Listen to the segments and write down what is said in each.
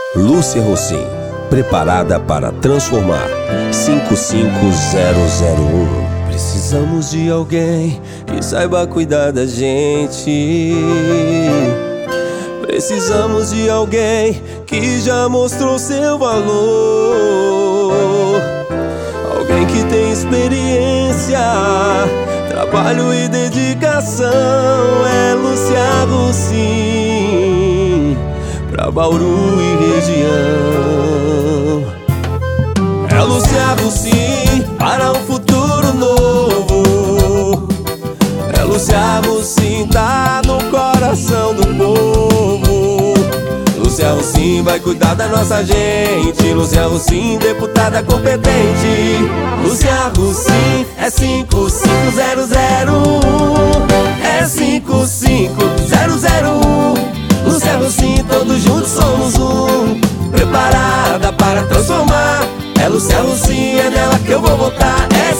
Lúcia Rossim, preparada para transformar. 55001. Precisamos de alguém que saiba cuidar da gente. Precisamos de alguém que já mostrou seu valor. Alguém que tem experiência, trabalho e dedicação. É Lúcia Rossim, pra Bauru e região. É Lúcia Rossim para um futuro novo. É Lúcia Rossim, tá no coração do povo. Lúcia Rossim vai cuidar da nossa gente. Lúcia Rossim, deputada competente. Lúcia Rossim é 55001. É 55001. Lúcia Rossim, todos juntos somos um. Preparada para transformar. É Lúcia Rossim, é nela que eu vou votar. É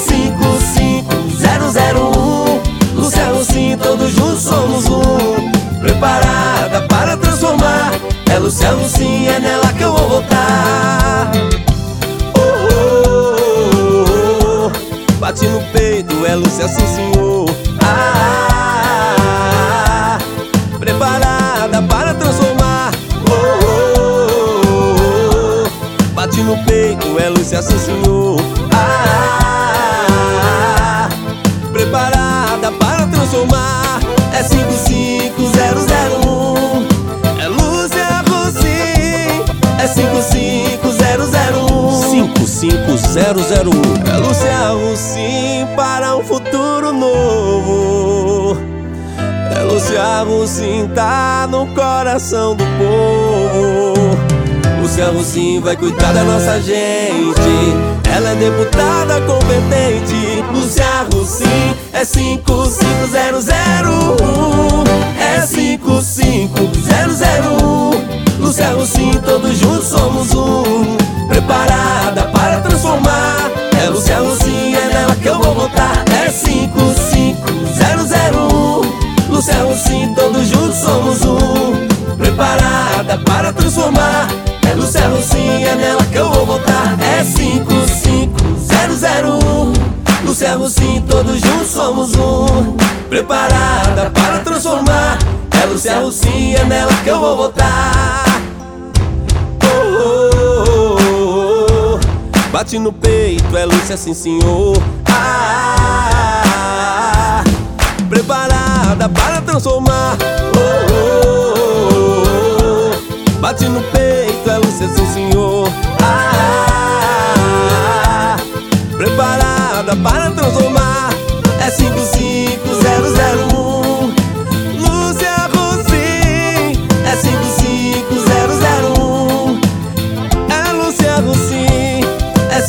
55001. Lúcia Rossim, todos juntos somos um. Preparada para transformar. É Lúcia Rossim, é nela que eu vou votar. Bate no peito, é Lúcia, sim senhor. Preparada para transformar. Bate no peito, é Lúcia, sim senhor. Preparada para transformar. É 55001. É Lúcia Rossim. É 55001. 55001. É Lúcia Rossim para um futuro novo. É Lúcia Rossim, tá no coração do povo. Lúcia Rossim vai cuidar da nossa gente. Ela é deputada competente. Lúcia Rossim é 55001. É 55001. Lúcia Rossim, todos juntos somos um. Preparada para transformar. É Lúcia Rossim, é nela que eu vou votar. É 55001. Lúcia Rossim, todos juntos somos um. Preparada para transformar. É Lúcia Rossim, é nela que eu vou votar. É 55001. Lúcia Rossim, todos juntos somos um. Preparada para transformar. É Lúcia Rossim, é nela que eu vou votar. Bate no peito, é Lúcia, sim senhor. Preparada para transformar. Bate no peito, é Lúcia, sim senhor. Preparada para transformar. É 55001. Lúcia Rossim. É 55001. É Lúcia Rossim. É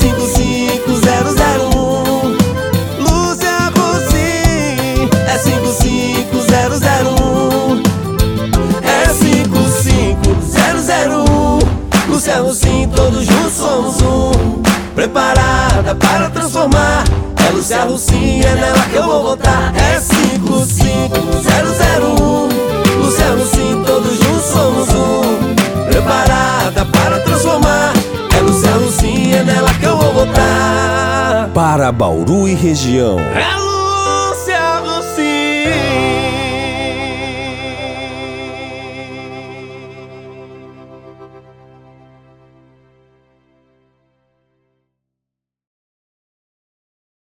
55001. Lúcia Rossim. É 55001. É 55001. Lúcia Rossim, todos juntos somos um. Preparada para transformar. É Lúcia Rossim, é nela que eu vou votar. É 55001. Lúcia Rossim, todos juntos somos um. Preparada para transformar. É Lúcia Rossim, é nela que eu vou votar. Para Bauru e região. É